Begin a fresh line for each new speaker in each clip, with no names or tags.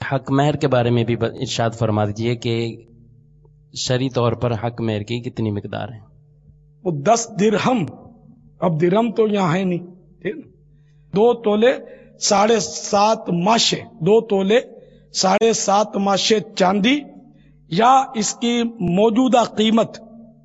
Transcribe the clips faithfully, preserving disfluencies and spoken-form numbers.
حق مہر کے بارے میں بھی ارشاد فرما دیجیے کہ شرعی طور پر حق مہر کی کتنی مقدار ہے؟
وہ دس درہم، اب درہم تو یہاں ہے نہیں، ٹھیک نا؟ دو تولے ساڑھے سات ماشے، دو تولے ساڑھے سات ماشے چاندی، یا اس کی موجودہ قیمت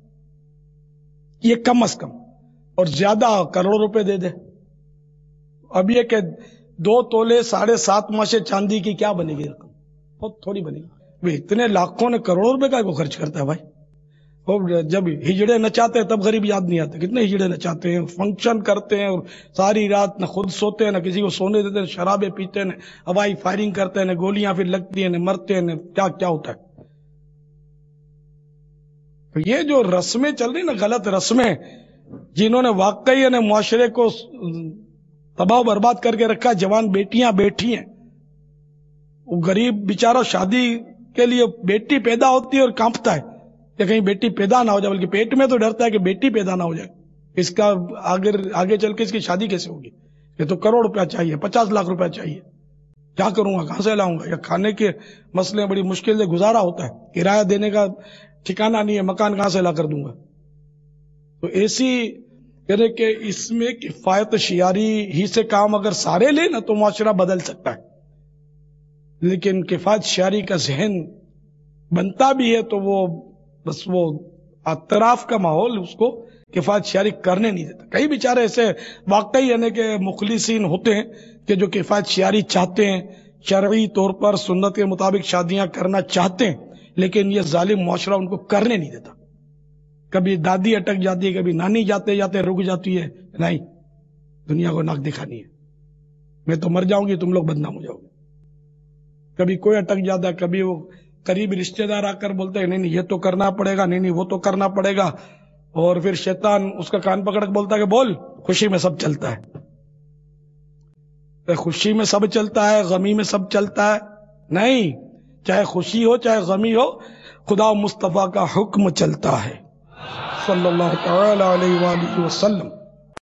یہ کم از کم اور زیادہ کروڑ روپے دے دے۔ اب یہ کہ دو تولے ساڑھے سات ماشے چاندی کی کیا بنے گی رقم؟ بہت تھوڑی بنے گی۔ اتنے لاکھوں نے کروڑوں روپے کا کو خرچ کرتا ہے بھائی۔ اور جب ہجڑے نچاتے ہیں تب غریب یاد نہیں آتے، کتنے ہجڑے نچاتے ہیں، فنکشن کرتے ہیں اور ساری رات نہ خود سوتے ہیں نہ کسی کو سونے دیتے ہیں، شرابیں پیتے ہیں، ہوائی فائرنگ کرتے ہیں، گولیاں پھر لگتی ہیں، مرتے ہیں، کیا کیا ہوتا ہے۔ یہ جو رسمیں چل رہی نا، غلط رسمیں، جنہوں نے واقعی نے معاشرے کو تباہ و برباد کر کے رکھا، جوان بیٹیاں بیٹھی ہیں، وہ غریب بیچارہ شادی کے لیے بیٹی پیدا ہوتی ہے اور کانپتا ہے کہ کہیں بیٹی پیدا نہ ہو جائے، بلکہ پیٹ میں تو ڈرتا ہے کہ بیٹی پیدا نہ ہو جائے، اس کا آگے آگے چل کے اس کی شادی کیسے ہوگی؟ یہ تو کروڑ روپیہ چاہیے، پچاس لاکھ روپیہ چاہیے، کیا کروں گا، کہاں سے لاؤں گا؟ یا کھانے کے مسئلے بڑی مشکل سے گزارا ہوتا ہے، کرایہ دینے کا ٹھکانہ نہیں ہے، مکان کہاں سے لا کر دوں گا؟ تو ایسی یعنی کہ اس میں کفایت شعاری ہی سے کام اگر سارے لیں نا تو معاشرہ بدل سکتا ہے، لیکن کفایت شعاری کا ذہن بنتا بھی ہے تو وہ بس وہ اطراف کا ماحول اس کو کفایت شعاری کرنے نہیں دیتا۔ کئی بیچارے ایسے واقعی یعنی کہ مخلصین ہوتے ہیں کہ جو کفایت شعاری چاہتے ہیں، شرعی طور پر سنت کے مطابق شادیاں کرنا چاہتے ہیں، لیکن یہ ظالم معاشرہ ان کو کرنے نہیں دیتا۔ کبھی دادی اٹک جاتی ہے، کبھی نانی جاتے جاتے رک جاتی ہے، نہیں دنیا کو ناک دکھانی ہے، میں تو مر جاؤں گی، تم لوگ بدنام ہو جاؤ گے۔ کبھی کوئی اٹک جاتا ہے، کبھی وہ قریب رشتہ دار آ کر بولتے ہیں نہیں نہیں یہ تو کرنا پڑے گا، نہیں نہیں وہ تو کرنا پڑے گا، اور پھر شیطان اس کا کان پکڑ کے بولتا ہے کہ بول، خوشی میں سب چلتا ہے۔ خوشی میں سب چلتا ہے، غمی میں سب چلتا ہے؟ نہیں، چاہے خوشی ہو چاہے غمی ہو، خدا مصطفیٰ کا حکم چلتا ہے صلی اللہ تعالی علیہ وآلہ وسلم۔